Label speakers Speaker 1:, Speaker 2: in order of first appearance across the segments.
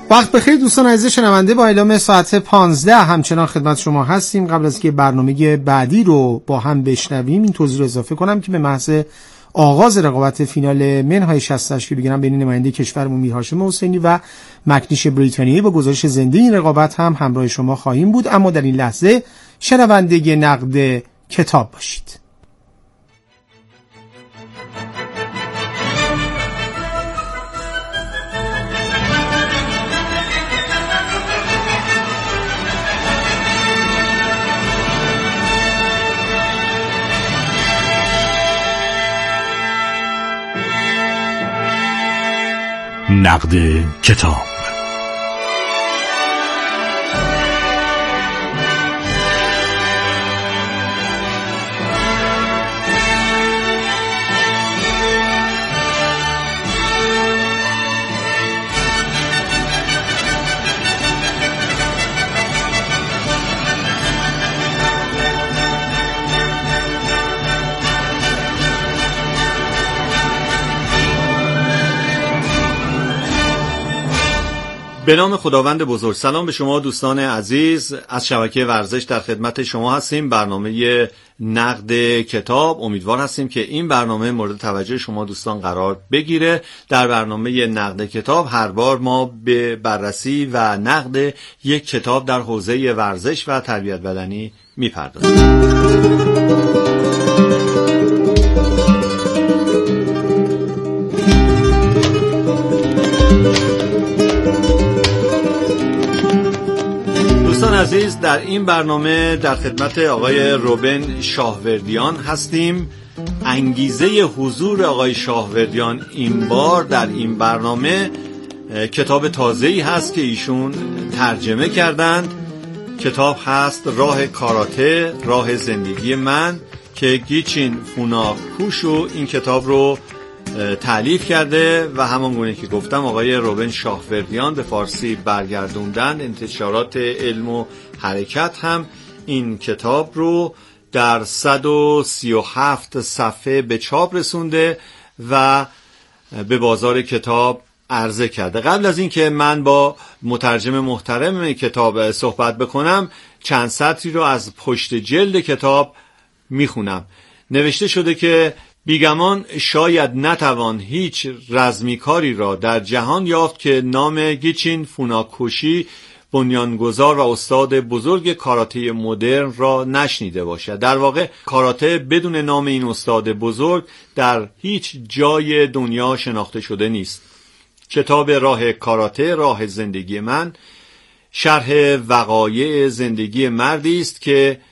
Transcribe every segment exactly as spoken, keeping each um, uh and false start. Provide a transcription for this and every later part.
Speaker 1: وقت بخیر دوستان عزیز شنونده، با اعلام ساعت پانزده همچنان خدمت شما هستیم. قبل از که برنامه بعدی رو با هم بشنویم این توضیح رو اضافه کنم که به محض آغاز رقابت فینال منهای شصت و هشت کیلوگرم بین نماینده کشورمون میر هاشم حسینی و مکنیش بریتانیایی با گزارش زنده این رقابت هم همراه شما خواهیم بود. اما در این لحظه شنونده نقد کتاب باشید.
Speaker 2: نقد کتاب.
Speaker 3: به نام خداوند بزرگ. سلام به شما دوستان عزیز از شبکه ورزش، در خدمت شما هستیم. برنامه نقد کتاب. امیدوار هستیم که این برنامه مورد توجه شما دوستان قرار بگیره. در برنامه نقد کتاب هر بار ما به بررسی و نقد یک کتاب در حوزه ورزش و تربیت بدنی میپردازیم. دوستان عزیز، در این برنامه در خدمت آقای روبن شاهوردیان هستیم. انگیزه حضور آقای شاهوردیان این بار در این برنامه کتاب تازه‌ای هست که ایشون ترجمه کردند. کتاب هست راه کاراته، راه زندگی من که گیچین فوناکوشو این کتاب رو تألیف کرده و همانگونه که گفتم آقای روبن شاهوردیان به فارسی برگردوندن. انتشارات علم و حرکت هم این کتاب رو در صد و سی و هفت صفحه به چاپ رسونده و به بازار کتاب عرضه کرده. قبل از این که من با مترجم محترم کتاب صحبت بکنم، چند سطری رو از پشت جلد کتاب میخونم. نوشته شده که بیگمان شاید نتوان هیچ رزمیکاری را در جهان یافت که نام گیچین فوناکوشی، بنیانگذار و استاد بزرگ کاراته مدرن را نشنیده باشد. در واقع کاراته بدون نام این استاد بزرگ در هیچ جای دنیا شناخته شده نیست. کتاب راه کاراته، راه زندگی من، شرح وقایع زندگی مردی است که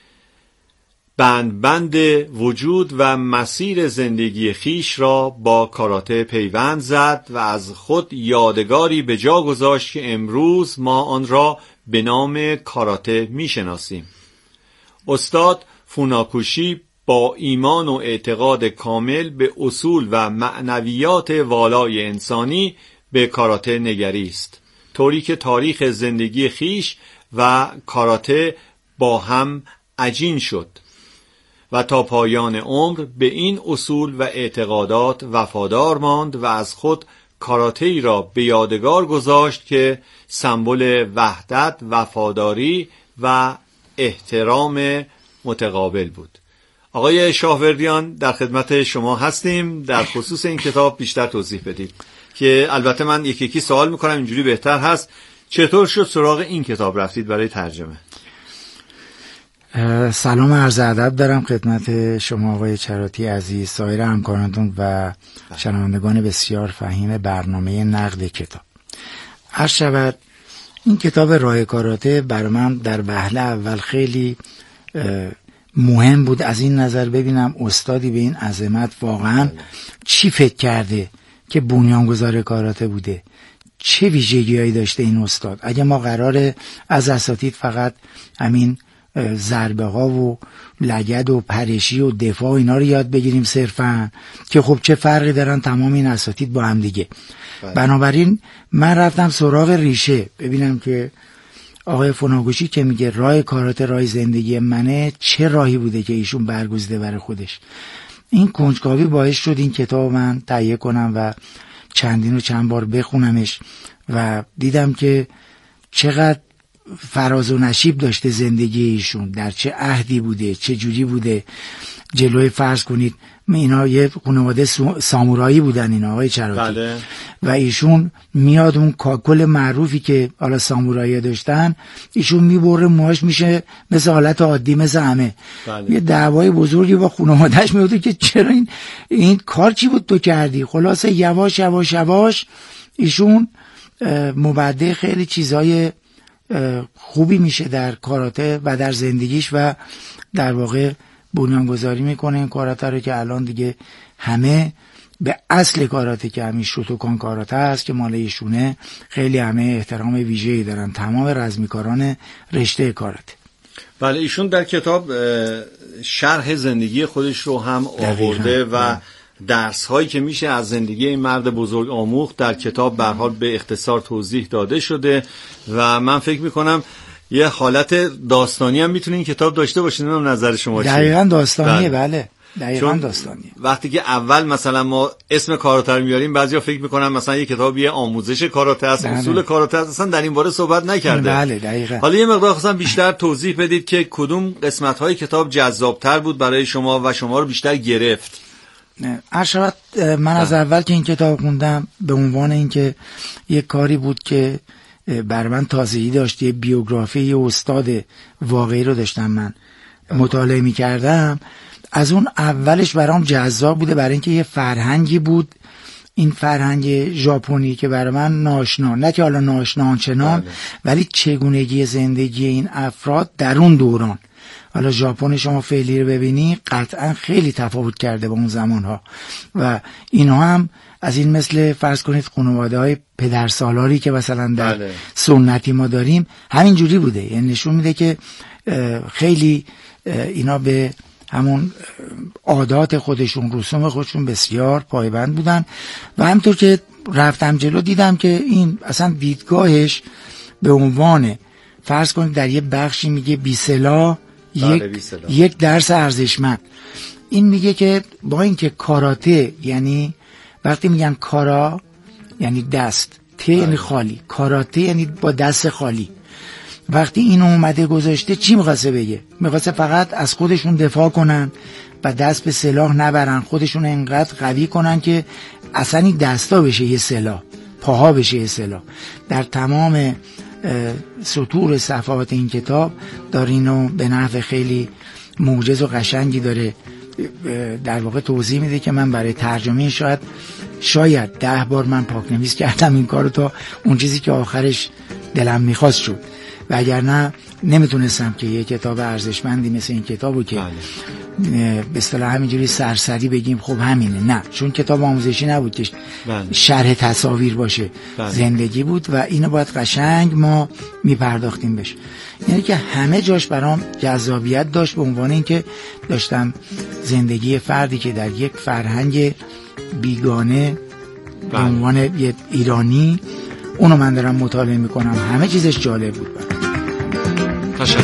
Speaker 3: بند بند وجود و مسیر زندگی خیش را با کاراته پیوند زد و از خود یادگاری به جا گذاشت که امروز ما آن را به نام کاراته میشناسیم. استاد فوناکوشی با ایمان و اعتقاد کامل به اصول و معنویات والای انسانی به کاراته نگریست، طوری که تاریخ زندگی خیش و کاراته با هم عجین شد و تا پایان عمر به این اصول و اعتقادات وفادار ماند و از خود کاراته‌ای را به یادگار گذاشت که سمبل وحدت، وفاداری و احترام متقابل بود. آقای شاهوردیان، در خدمت شما هستیم. در خصوص این کتاب بیشتر توضیح بدید که البته من یکی یکی سوال میکنم، اینجوری بهتر هست. چطور شد سراغ این کتاب رفتید برای ترجمه؟
Speaker 4: سلام عرض ادب دارم خدمت شما آقای چراتی عزیز، سایر همکارانتون و شنوندگان بسیار فهیم برنامه نقد کتاب. عرض شود این کتاب راه کاراته برای من در وهله اول خیلی مهم بود از این نظر ببینم استادی به این عظمت واقعا چی فکر کرده که بنیانگذار کاراته بوده، چه ویژگی‌هایی داشته این استاد. اگه ما قراره از اساتید فقط همین ضربه ها و لگد و پرشی و دفاع و اینا رو یاد بگیریم صرفا، که خب چه فرقی دارن تمام این اساتید با هم دیگه. بنابراین من رفتم سراغ ریشه ببینم که آقای فوناکوشی که میگه راه کاراته راه زندگی منه، چه راهی بوده که ایشون برگزیده برای خودش. این کنجکاوی باعث شد این کتاب من تهیه کنم و چندین و چند بار بخونمش و دیدم که چقدر فراز و نشیب داشته زندگی ایشون، در چه عهدی بوده، چه جوری بوده. جلوی فرض کنید اینا یه خانواده سامورایی بودن اینا آقای چراتی. بله. و ایشون میاد اون کاکل معروفی که حالا سامورایی داشتن، ایشون میبره موهاش میشه مثل حالت عادی مثل همه. بله. یه دعوای بزرگی با خانواده‌اش میفته که چرا این این کار چی بود تو کردی. خلاصه یواش یواش یواش ایشون مبدع خیلی چیزای خوبی میشه در کاراته و در زندگیش و در واقع بنیانگذاری میکنه این کاراته رو که الان دیگه همه به اصل کاراته که همین شوتوکان کاراته است که مال ایشونه خیلی همه احترام ویژه‌ای دارن، تمام رزمیکاران رشته کاراته.
Speaker 3: بله ایشون در کتاب شرح زندگی خودش رو هم آورده و درس هایی که میشه از زندگی این مرد بزرگ آموخت در کتاب به هر حال به اختصار توضیح داده شده و من فکر میکنم یه حالت داستانی هم میتونه این کتاب داشته باشه. نمیدونم نظر شما چیه؟
Speaker 4: دقیقاً داستانیه. بله دقیقاً داستانیه.
Speaker 3: وقتی که اول مثلا ما اسم کاراته رو میاریم بعضیا فکر میکنن مثلا یه کتابی آموزش کاراته است، اصول کاراته است، اصلا در این باره صحبت نکرده.
Speaker 4: بله دقیقاً.
Speaker 3: حالا یه مقدار خواستم بیشتر توضیح بدید که کدوم قسمت های کتاب جذابتر بود برای شما و شما رو بیشتر گرفت.
Speaker 4: عرشبت من از اول که این کتاب خوندم به عنوان اینکه یک کاری بود که بر من تازگی داشت، یه بیوگرافی یه استاد واقعی رو داشتم من مطالعه می کردم، از اون اولش برام جذاب بوده برای اینکه یه فرهنگی بود، این فرهنگ ژاپنی که برای من ناشنا، نه که حالا ناشنا آنچنان، ولی چگونگی زندگی این افراد در اون دوران. حالا ژاپن شما فعلی رو ببینی قطعا خیلی تفاوت کرده با اون زمانها و اینها هم از این مثل فرض کنید خانواده های پدرسالاری که مثلا در بله. سنتی ما داریم همین جوری بوده. یعنی نشون میده که خیلی اینا به همون عادات خودشون، رسوم خودشون بسیار پایبند بودن و همطور که رفتم جلو دیدم که این اصلا دیدگاهش به عنوان فرض کنید در یه بخشی میگه بی‌سلاح یک یک درس ارزشمند. این میگه که با اینکه کاراته یعنی وقتی میگن کارا یعنی دست، ته یعنی خالی، کاراته یعنی با دست خالی. وقتی اینو اومده گذاشته چی میخواسته بگه؟ میخواسته فقط از خودشون دفاع کنن و دست به سلاح نبرن، خودشون انقدر قوی کنن که اصلا این دستا بشه یه سلاح، پاها بشه یه سلاح. در تمام سطور صفحات این کتاب داره اینو به نحو خیلی موجز و قشنگی داره در واقع توضیح میده که من برای ترجمه شاید شاید ده بار من پاکنویس کردم این کارو تا اون چیزی که آخرش دلم میخواست شد و اگر نه نمیتونستم که یه کتاب ارزشمندی مثل این کتابو که به اصطلاح همینجوری سرسری بگیم خب همینه، نه، چون کتاب آموزشی نبود که شرح تصاویر باشه، بله. زندگی بود و اینو باید قشنگ ما میپرداختیم بهش. یعنی که همه جاش برام جذابیت داشت به عنوان اینکه داشتم زندگی فردی که در یک فرهنگ بیگانه به عنوان یک ایرانی اونو من دارم مطالعه میکنم، همه چیزش جالب بود برام.
Speaker 3: تشکر.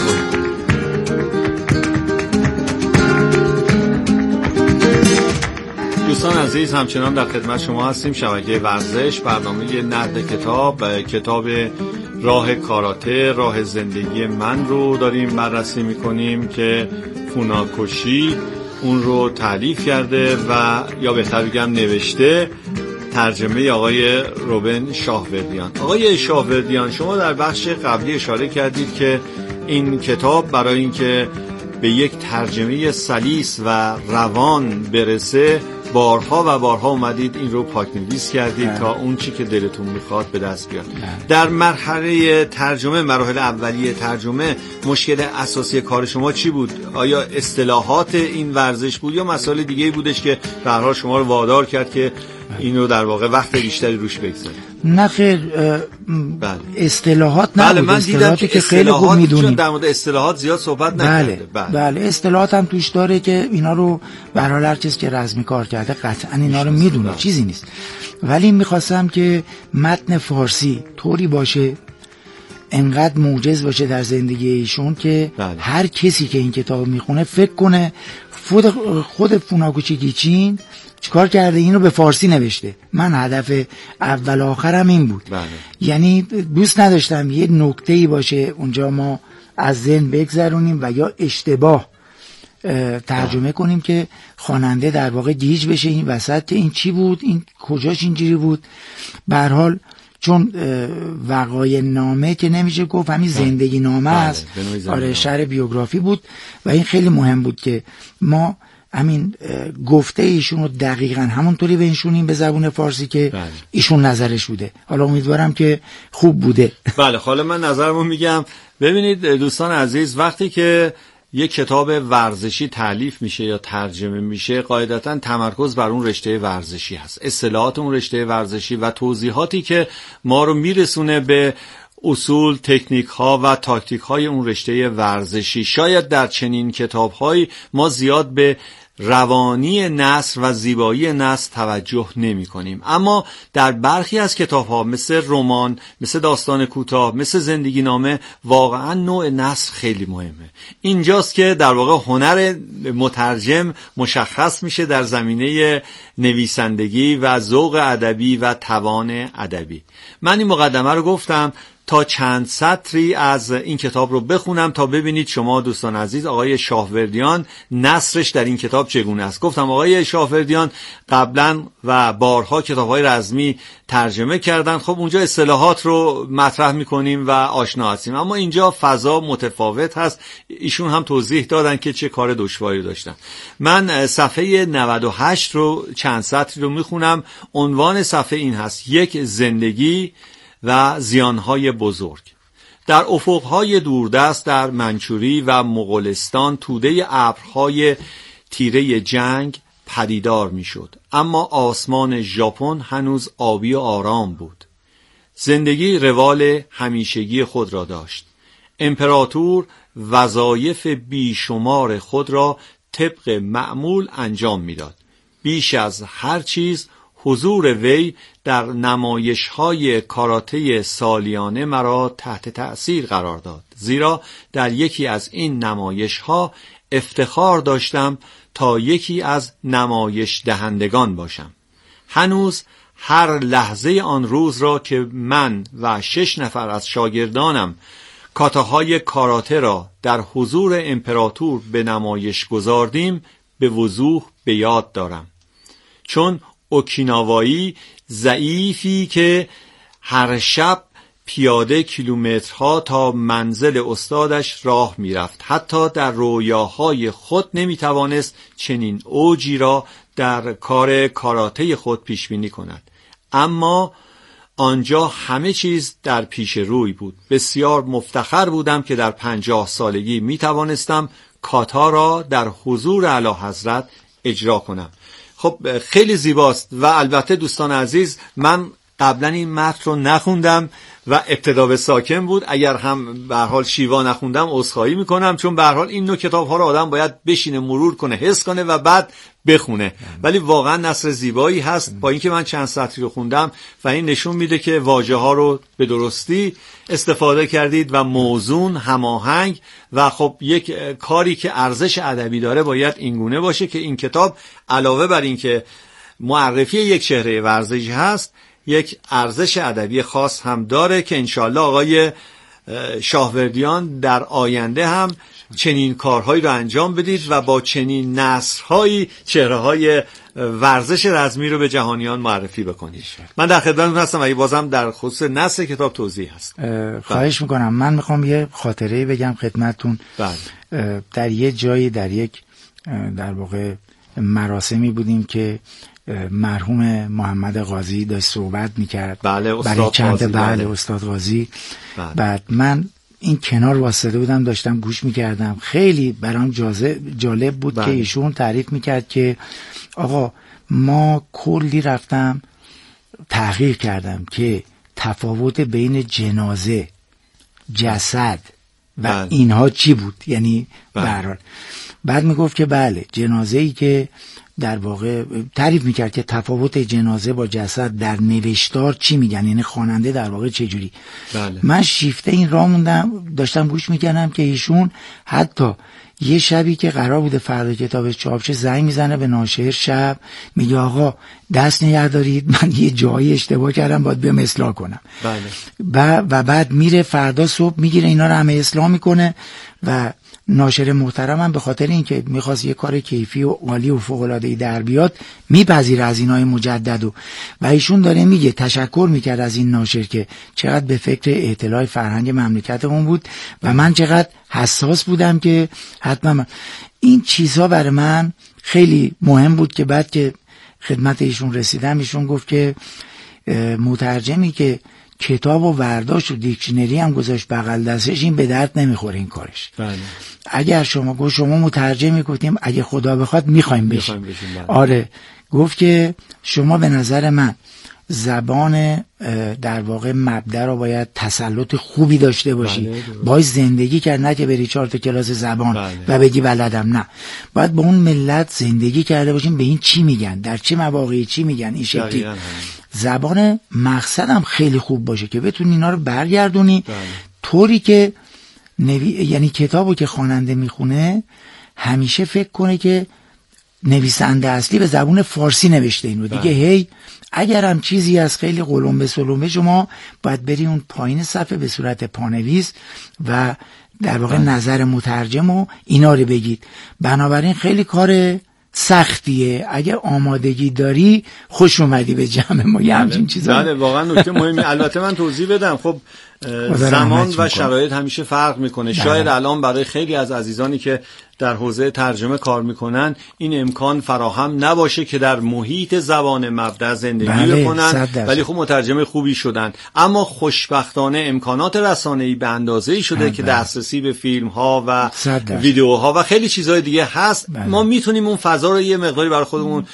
Speaker 3: دوستان عزیز همچنان در خدمت شما هستیم. شبکه ورزش برنامه نقد کتاب کتاب راه کاراته راه زندگی من رو داریم بررسی میکنیم که فوناکوشی اون رو تالیف کرده و یا بهتر بگم نوشته، ترجمه آقای روبن شاهوردیان. آقای شاهوردیان شما در بخش قبلی اشاره کردید که این کتاب برای اینکه به یک ترجمه سلیس و روان برسه بارها و بارها اومدید این رو پاکنویس کردید نه. تا اون چی که دلتون میخواد به دست بیاد. نه. در مرحله ترجمه، مراحل اولیه ترجمه، مشکل اساسی کار شما چی بود؟ آیا اصطلاحات این ورزش بود یا مسائل دیگه بودش که به هر حال شما رو وادار کرد که اینو در واقع وقت بیشتری روش بگذارید؟
Speaker 4: نه خیر، بله. اصطلاحات نه.
Speaker 3: بله من دیدم که خیلی خوب میدونیم در مورد اصطلاحات زیاد صحبت نکرده.
Speaker 4: بله. بله اصطلاحات هم توش داره که اینا رو به هر حال هر چیز که رزمی کار کرده قطعا اینا رو میدونه، بله. چیزی نیست. ولی میخواستم که متن فارسی طوری باشه انقدر موجز باشه در زندگی ایشون که بله. هر کسی که این کتاب میخونه فکر کنه خود خود فوناکوچی گیچین چیکار کرده؟ اینو به فارسی نوشته. من هدف اول آخرم این بود.
Speaker 3: بله.
Speaker 4: یعنی دوست نداشتم یه نکته‌ای باشه اونجا ما از ذهن بگذرونیم و یا اشتباه ترجمه کنیم که خواننده در واقع گیج بشه این وسط این چی بود، این کجاش اینجوری بود. به هر حال چون وقایع نامه که نمیشه گفت، همین زندگی نامه است. آره، شرح بیوگرافی بود و این خیلی مهم بود که ما همین گفته ایشون رو دقیقاً همونطوری بنشونیم به زبون فارسی که بله. ایشون نظرش بوده. حالا امیدوارم که خوب بوده.
Speaker 3: بله، حالا من نظرمو میگم. ببینید دوستان عزیز، وقتی که یک کتاب ورزشی تالیف میشه یا ترجمه میشه، قاعدتاً تمرکز بر اون رشته ورزشی هست، اصطلاحات اون رشته ورزشی و توضیحاتی که ما رو میرسونه به اصول، تکنیک ها و تاکتیک های اون رشته ورزشی. شاید در چنین کتاب های ما زیاد به روانی نثر و زیبایی نثر توجه نمی کنیم، اما در برخی از کتاب ها مثل رمان، مثل داستان کوتاه، مثل زندگی نامه، واقعا نوع نثر خیلی مهمه. اینجاست که در واقع هنر مترجم مشخص میشه در زمینه نویسندگی و ذوق ادبی و توان ادبی. من این مقدمه رو گفتم تا چند سطری از این کتاب رو بخونم تا ببینید شما دوستان عزیز آقای شاهوردیان نثرش در این کتاب چگونه است. گفتم آقای شاهوردیان قبلا و بارها کتاب‌های رزمی ترجمه کردن. خب اونجا اصطلاحات رو مطرح می‌کنیم و آشنا هستیم، اما اینجا فضا متفاوت هست. ایشون هم توضیح دادن که چه کار دشواری داشتن. من صفحه نود و هشت رو چند سطری رو می‌خونم. عنوان صفحه این هست: یک زندگی و زیانهای بزرگ. در افقهای دوردست در منچوری و مغولستان توده ابرهای تیره جنگ پدیدار میشد، اما آسمان ژاپن هنوز آبی و آرام بود. زندگی روال همیشگی خود را داشت. امپراتور وظایف بیشمار خود را طبق معمول انجام میداد. بیش از هر چیز حضور وی در نمایش‌های کاراته سالیانه مرا تحت تأثیر قرار داد، زیرا در یکی از این نمایش‌ها افتخار داشتم تا یکی از نمایش دهندگان باشم. هنوز هر لحظه آن روز را که من و شش نفر از شاگردانم کاتاهای کاراته را در حضور امپراتور به نمایش گذاردیم به وضوح به یاد دارم، چون اوکیناوایی ضعیفی که هر شب پیاده کیلومترها تا منزل استادش راه میرفت، حتی در رویاهای خود نمیتوانست چنین اوجی را در کار کاراته خود پیش بینی کند. اما آنجا همه چیز در پیش روی بود. بسیار مفتخر بودم که در پنجاه سالگی میتوانستم کاتا را در حضور اعلیحضرت اجرا کنم. خب خیلی زیباست و البته دوستان عزیز من قبلا این متن رو نخوندم و ابتدا به ساکن بود. اگر هم به هر حال شیوا نخوندم عذرخواهی میکنم، چون به هر حال این نوع کتاب ها رو آدم باید بشینه مرور کنه، حس کنه و بعد بخونه. ولی واقعا نثر زیبایی هست. با اینکه من چند سطری رو خوندم و این نشون میده که واژه ها رو به درستی استفاده کردید و موزون، هماهنگ و خب یک کاری که ارزش ادبی داره باید اینگونه باشه که این کتاب علاوه بر این که معرفی یک چهره ورزشی هست، یک ارزش ادبی خاص هم داره که انشالله آقای شاهوردیان در آینده هم چنین کارهایی رو انجام بدید و با چنین نثرهایی چهره‌های ورزش رزمی رو به جهانیان معرفی بکنید. من در خدمتتون هستم. اگه بازم در خصوص نثر کتاب توضیح هست
Speaker 4: خواهش میکنم. من میخوام یه خاطره بگم خدمتتون. در یه جایی در یک در واقع مراسمی بودیم که مرحوم محمد قاضی داشت صحبت میکرد.
Speaker 3: بله
Speaker 4: برای چند
Speaker 3: بله,
Speaker 4: بله استاد قاضی. بله. بعد من این کنار واسطه بودم داشتم گوش میکردم. خیلی برام جالب بود بله. که ایشون تعریف میکرد که آقا ما کلی رفتم تحقیق کردم که تفاوت بین جنازه، جسد و بله. اینها چی بود. یعنی بله. برحال بعد میگفت که بله جنازه‌ای که در واقع تعریف میکرد که تفاوت جنازه با جسد در نوشتار چی میگن، یعنی خواننده در واقع چه جوری.
Speaker 3: بله.
Speaker 4: من شیفته این راه موندم داشتم گوش میکردم که ایشون حتی یه شبی که قرار بوده فردا کتابش چاپ شه زنگ میزنه به ناشر شب، میگه آقا دست نگه دارید من یه جایی اشتباه کردم باید بیام اصلاح کنم.
Speaker 3: بله.
Speaker 4: و بعد میره فردا صبح میگیره اینا رو همه اصلاح میکنه و ناشر محترم هم به خاطر اینکه میخواست یه کار کیفی و عالی و فوق‌العاده‌ای در بیاد میپذیره از اینای مجدد و و ایشون داره میگه تشکر میکرد از این ناشر که چقدر به فکر اطلاع فرهنگ مملکتمون بود و من چقدر حساس بودم که حتما من. این چیزها برای من خیلی مهم بود که بعد که خدمت ایشون رسیدم ایشون گفت که مترجمی که کتاب و ورداشت و دیکشنری هم گذاشت بغل دستش این به درد نمیخوره این کارش.
Speaker 3: بله.
Speaker 4: اگر شما گفت شما مترجمی گفتیم اگه خدا بخواد میخوایم بشیم.
Speaker 3: بله.
Speaker 4: آره گفت که شما به نظر من زبان در واقع مبدأ رو باید تسلط خوبی داشته باشی. بله. باید زندگی کرد، نه که بری چهار تا کلاس زبان بله. و بگی بلدم، نه باید با اون ملت زندگی کرده باشیم، به این چی میگن، در چه مواقعی چی میگن، این شکلی زبان مقصدم خیلی خوب باشه که بتونی اینا رو برگردونی. بله. طوری که نوی... یعنی کتابو که خواننده میخونه همیشه فکر کنه که نویسنده اصلی به زبان فارسی نوشته اینو دیگه. هی اگر هم چیزی از خیلی قلمبه سلمبه شما باید بری اون پایین صفحه به صورت پانویس و در واقع بله. نظر مترجم و اینا رو بگید. بنابراین خیلی کار سختیه. اگه آمادگی داری خوش اومدی به جمع ما یه همچین چیزا.
Speaker 3: بله واقعا نکته مهمی. البته من توضیح بدم، خب زمان و شرایط همیشه فرق میکنه. بله. شاید الان برای خیلی از عزیزانی که در حوزه ترجمه کار میکنن این امکان فراهم نباشه که در محیط زبان مبدأ زندگی بله، بکنن، ولی خب مترجم خوبی شدن. اما خوشبختانه امکانات رسانه‌ای به اندازه‌ای شده بله. که دسترسی به فیلم ها و ویدیوها و خیلی چیزهای دیگه هست. بله. ما میتونیم اون فضا رو یه مقداری برای خودمون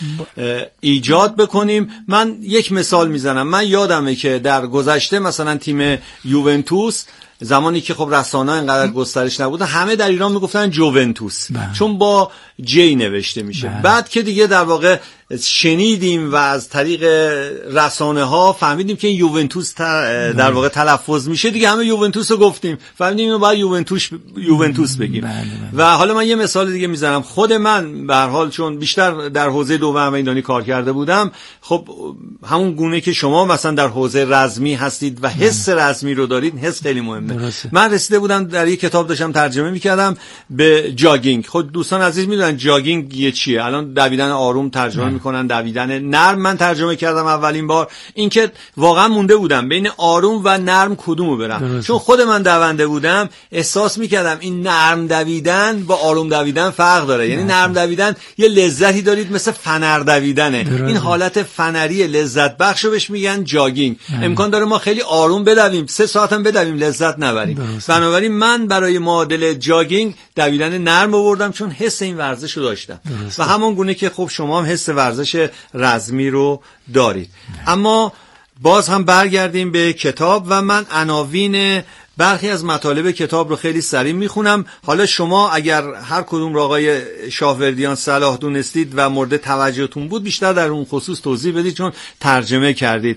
Speaker 3: ایجاد بکنیم. من یک مثال میزنم. من یادمه که در گذشته مثلا تیم یوونتوس زمانی که خب رسانه‌ها اینقدر گسترش نبودن همه در ایران میگفتن جوونتوس بله. چون با جی نوشته میشه. بله. بعد که دیگه در واقع شنیدیم و از طریق رسانه ها فهمیدیم که این یوونتوس در واقع تلفظ میشه، دیگه همه یوونتوس رو گفتیم، فهمیدیم اینو باید یوونتوس یوونتوس بگیم. بله بله. و حالا من یه مثال دیگه میزنم. خود من به هر حال چون بیشتر در حوزه دوم ایرانی کار کرده بودم، خب همون گونه که شما مثلا در حوزه رزمی هستید و حس رزمی رو دارید، حس خیلی مهمه. درسته. من رسیده بودم در یک کتاب داشتم ترجمه میکردم به جاگینگ. خود دوستان عزیز میدونن جاگینگ یه چیه. الان دویدن آروم ترجمه ام. میکنن دویدن نرم. من ترجمه کردم اولین بار، اینکه واقعا مونده بودم بین آروم و نرم کدومو برم. درسته. چون خود من دونده بودم احساس میکردم این نرم دویدن با آروم دویدن فرق داره. یعنی نرم دویدن یه لذتی دارید مثل فنر دویدنه. درسته. این حالت فنری لذت بخشو بهش میگن جاگینگ. ام. امکان داره ما خیلی آروم بدویم، سه ساعت هم بدویم لذت نبریم. بنابراین من برای معادل جاگینگ دویدن نرم آوردم چون حس این ورزش رو داشتم. درسته. و همون گونه که خب شما هم حس ورزش رزمی رو دارید. نه. اما باز هم برگردیم به کتاب و من عناوین برخی از مطالب کتاب رو خیلی سریع میخونم. حالا شما اگر هر کدوم رو آقای شاهوردیان صلاح دونستید و مورد توجهتون بود بیشتر در اون خصوص توضیح بدید چون ترجمه کردید.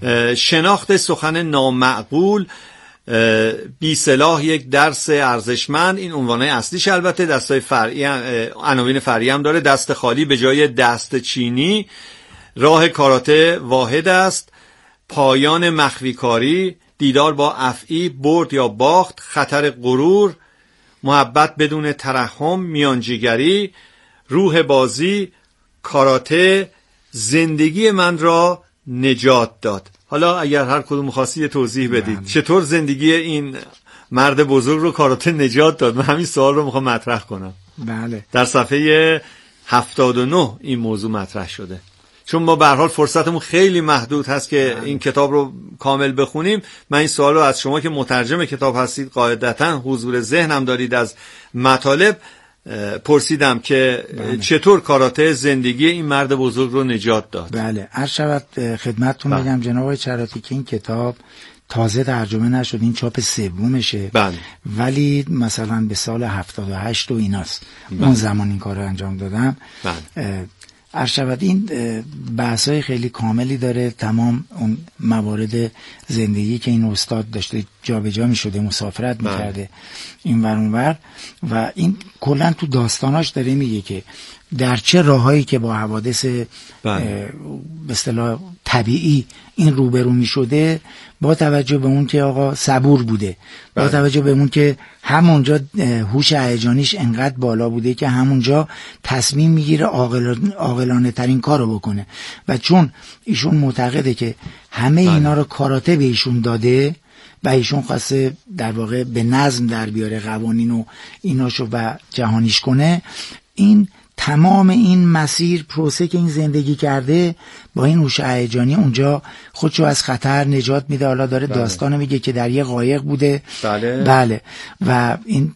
Speaker 3: شناخت سخن نامعقول، بی سلاح یک درس ارزشمند، این عنوانه اصلیش. البته دستای فرعی عناوین فرعی هم داره. دست خالی به جای دست چینی، راه کاراته واحد است، پایان مخفی کاری، دیدار با افعی، برد یا باخت، خطر غرور، محبت بدون ترحم، میانجیگری، روح بازی، کاراته، زندگی من را نجات داد. حالا اگر هر کدوم خاصی توضیح بدید بله. چطور زندگی این مرد بزرگ رو کاراته نجات داد؟ من همین سوال رو میخوام مطرح کنم.
Speaker 4: بله.
Speaker 3: در صفحه هفتاد و نه این موضوع مطرح شده. چون ما به هر حال فرصتمون خیلی محدود هست که بله. این کتاب رو کامل بخونیم. من این سوال رو از شما که مترجم کتاب هستید قاعدتاً حضور ذهنم دارید از مطالب پرسیدم که بله. چطور کاراته زندگی این مرد بزرگ رو نجات داد.
Speaker 4: بله عرض شود خدمتتون بله. بگم جناب آقای چراتی که این کتاب تازه ترجمه نشد، این چاپ سومشه.
Speaker 3: بله.
Speaker 4: ولی مثلا به سال هفتاد و هشت و ایناست بله. اون زمان این کار رو انجام دادم.
Speaker 3: بله.
Speaker 4: عرض این بحث‌های خیلی کاملی داره، تمام اون موارد زندگی که این استاد داشته جابجا می‌شده، مسافرت می‌کرده این ور اون ور، و این کلا تو داستاناش داره میگه که در چه راهایی که با حوادث به اصطلاح طبیعی این روبرو می‌شده، با توجه به اون که آقا صبور بوده، با توجه به اون که همونجا هوش هیجانیش انقدر بالا بوده که همونجا تصمیم میگیره عاقلانه ترین کارو بکنه، و چون ایشون معتقده که همه اینا رو کاراته به ایشون داده و ایشون خواسته در واقع به نظم در بیاره قوانین و ایناشو و جهانیش کنه، این تمام این مسیر پروسه که این زندگی کرده با این هوش هیجانی اونجا خودشو از خطر نجات میده. حالا داره بله. داستانو میگه که در یه قایق بوده بله. بله و این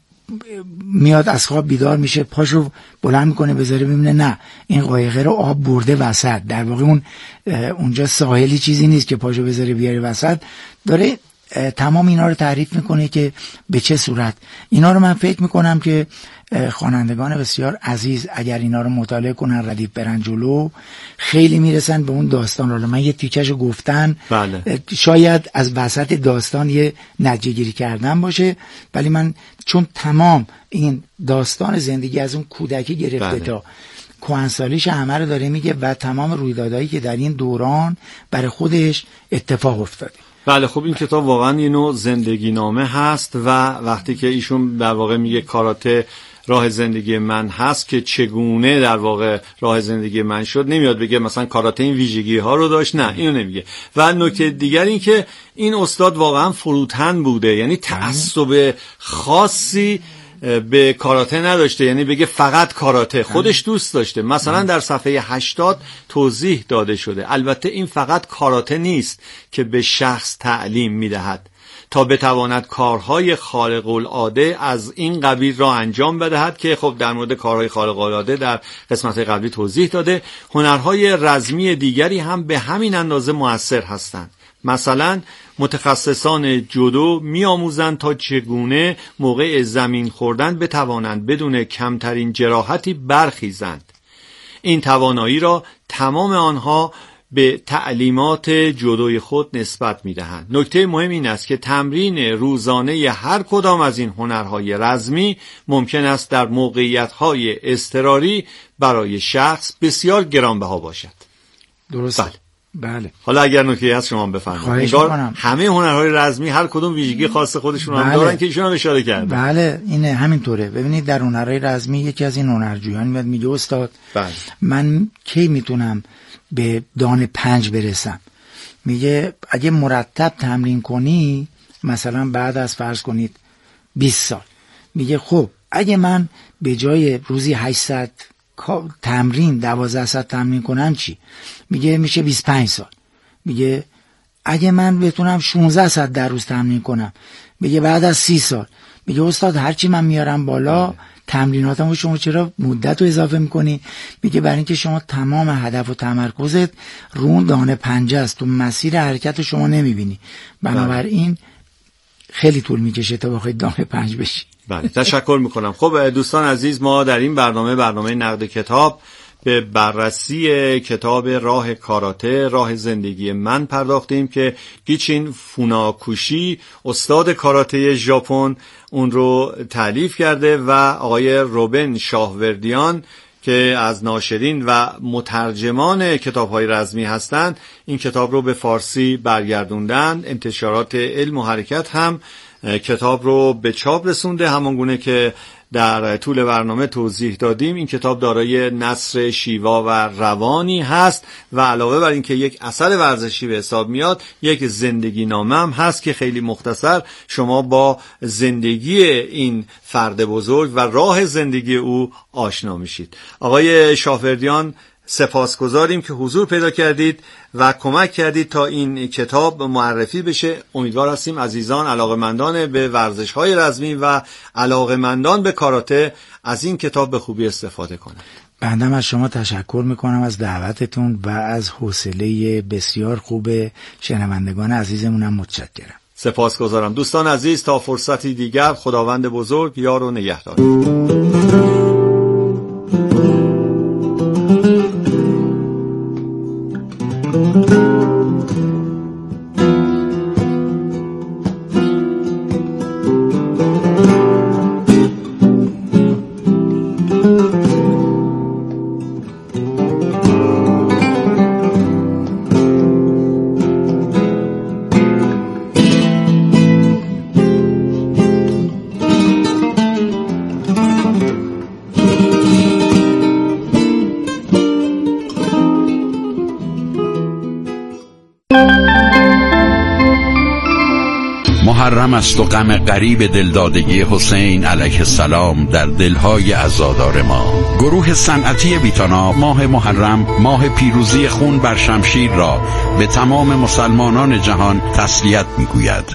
Speaker 4: میاد از خواب بیدار میشه، پاشو بلند میکنه بذاره، ببینه نه این قایقه رو آب برده وسط، در واقع اون اونجا ساحلی چیزی نیست که پاشو بذاره بیاره وسط. داره تمام اینا رو تعریف میکنه که به چه صورت. اینا رو من فکر میکنم که خوانندگان بسیار عزیز اگر اینا رو مطالعه کنن، ردیف برن جلو، خیلی میرسن به اون داستان. رو من یه تیکش گفتن بله. شاید از وسط داستان یه نتیجه گیری کردن باشه، ولی من چون تمام این داستان زندگی از اون کودکی گرفته بله. تا کهنسالیش همه رو داره میگه و تمام رویدادهایی که در این دوران برای خودش اتفاق افتاده.
Speaker 3: بله خب این کتاب واقعا یه نوع زندگی نامه هست و وقتی که ایشون در واقع میگه کاراته راه زندگی من هست که چگونه در واقع راه زندگی من شد، نمیاد بگه مثلا کاراته این ویژگی ها رو داشت، نه اینو نمیگه. و نکته دیگر این که این استاد واقعا فروتن بوده، یعنی تعصب خاصی به کاراته نداشته، یعنی بگه فقط کاراته، خودش دوست داشته. مثلا در صفحه هشتاد توضیح داده شده البته این فقط کاراته نیست که به شخص تعلیم میدهد تا بتواند کارهای خارق العاده از این قبیل را انجام بدهد، که خب در مورد کارهای خارق العاده در قسمت قبلی توضیح داده. هنرهای رزمی دیگری هم به همین اندازه مؤثر هستند. مثلا متخصصان جودو می‌آموزند تا چگونه موقع زمین خوردن بتوانند بدون کمترین جراحتی برخیزند. این توانایی را تمام آنها به تعلیمات جودوی خود نسبت می‌دهند. نکته مهم این است که تمرین روزانه هر کدام از این هنرهای رزمی ممکن است در موقعیت‌های اضطراری برای شخص بسیار گرانبها باشد.
Speaker 4: درست.
Speaker 3: بله.
Speaker 4: بله.
Speaker 3: حالا اگر نکته هست شما بفرمایید. انگار همه هنرهای رزمی هر کدوم ویژگی خاص خودشون هم بله. دارن که ایشون هم اشاره کرده.
Speaker 4: بله اینه همینطوره. ببینید در هنرهای رزمی یکی از این هنرجویان میاد میگه استاد بله. من کی میتونم به دان پنج برسم؟ میگه اگه مرتب تمرین کنی، مثلا بعد از فرض کنید بیست سال، میگه خب اگه من به جای روزی هشتصد تمرین دوازده ساعت تمرین کنم چی؟ میگه میشه بیست و پنج سال. میگه اگه من بتونم شانزده ساعت در روز تمرین کنم، میگه بعد از سی سال. میگه استاد هرچی من میارم بالا تمریناتمو شما چرا مدت رو اضافه میکنی؟ میگه برای اینکه شما تمام هدف و تمرکزت رو دانه پنجه است، تو مسیر حرکت شما نمیبینی، بنابراین خیلی طول میکشه تا بخواید دانه پنج بشی.
Speaker 3: بله تشکر میکنم. خب دوستان عزیز، ما در این برنامه برنامه نقد کتاب به بررسی کتاب راه کاراته، راه زندگی من پرداختیم که گیچین فوناکوشی استاد کاراته ژاپن اون رو تألیف کرده و آقای روبن شاهوردیان که از ناشرین و مترجمان کتاب‌های رزمی هستند این کتاب رو به فارسی برگردوندن. انتشارات علم و حرکت هم کتاب رو به چاپ رسونده. همانگونه که در طول برنامه توضیح دادیم این کتاب دارای نثر شیوا و روانی هست و علاوه بر این که یک اثر ورزشی به حساب میاد، یک زندگی نامه هم هست که خیلی مختصر شما با زندگی این فرد بزرگ و راه زندگی او آشنا میشید. آقای شاهوردیان سپاسگزاریم که حضور پیدا کردید و کمک کردید تا این کتاب معرفی بشه. امیدوار هستیم عزیزان علاقه‌مندان به ورزش‌های رزمی و علاقه‌مندان به کاراته از این کتاب به خوبی استفاده کنند.
Speaker 4: بنده از شما تشکر میکنم از دعوتتون و از حوصله بسیار خوب شنوندگان عزیزمونم متشکرم.
Speaker 3: سپاسگزارم. دوستان عزیز تا فرصتی دیگر خداوند بزرگ یار و نگهدار.
Speaker 5: محرم است و غم غریب دلدادگی حسین علیه السلام در دلهای عزادار ما. گروه صنعتی ویتانا ماه محرم، ماه پیروزی خون بر شمشیر را به تمام مسلمانان جهان تسلیت می‌گوید.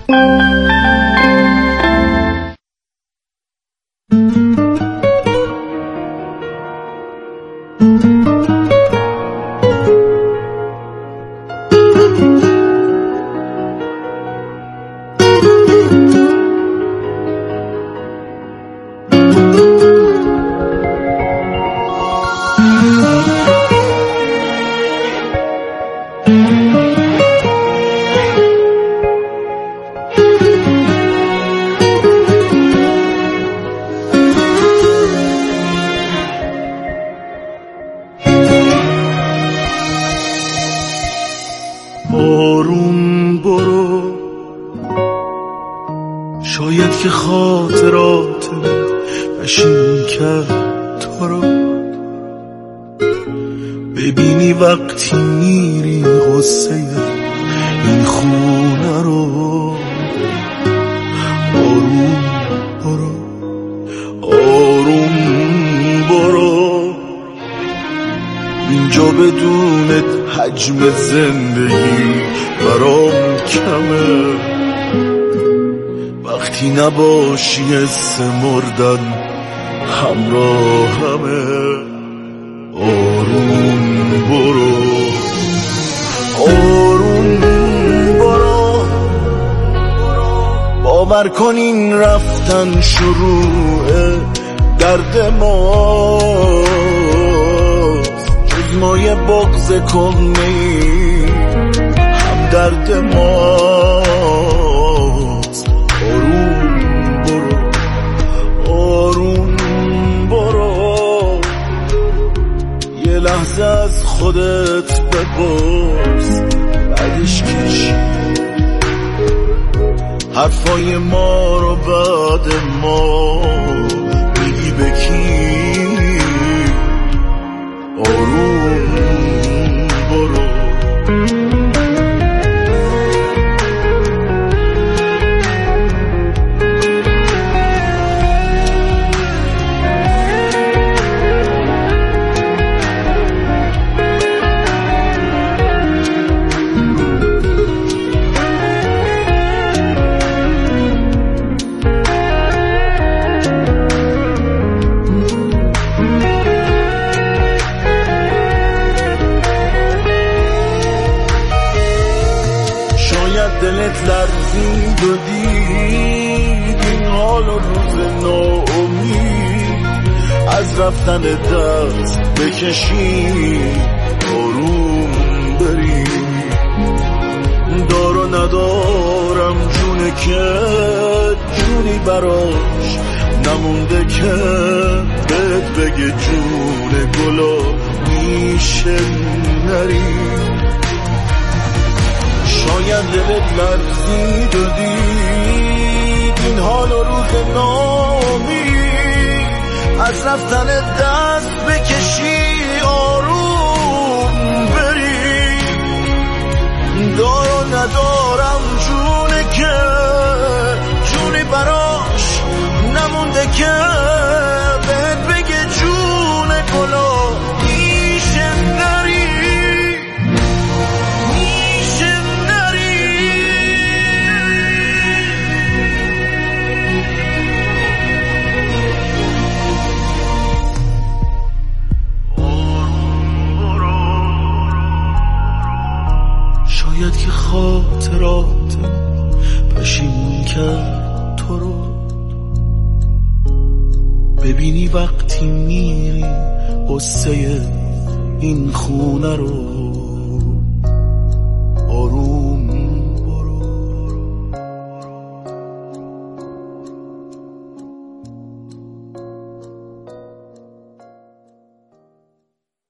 Speaker 6: آروم برو، شاید که خاطرات پشیمون کرد تو رو. ببینی وقتی میری غصه این خونه رو. آروم برو، آروم برو، اینجا بدون حجم زندگی برام کمه. وقتی نباشی حس مردن همراهمه. آروم برو، آروم برو، باور کن این رفتن شروع درد ماست. جز ما یه بغض کهنه‌ای هم درد ماست. آروم برو، آروم برو، یه لحظه از خودت بپرس بعدش که چی؟ حرفای ما رو بعد ما میگی به کی؟ آروم برو. دلت لرزید و دید این حال و روز ناامید از رفتن دست بکشی. آروم بری، دار و ندارم جونه که جونی براش نمونده که بهت بگه جون گلا میشه نری. شاید دلت لرزید و دید این حال و روز نامید از رفتن دست بکشی. آروم بری، دار و ندارم جونه که جونی براش نمونده که بهت بگه جون گلا میشه نری. شاید که خاطرات پشیمون کرد تو رو. ببینی وقتی میری قصه این خونه رو. آروم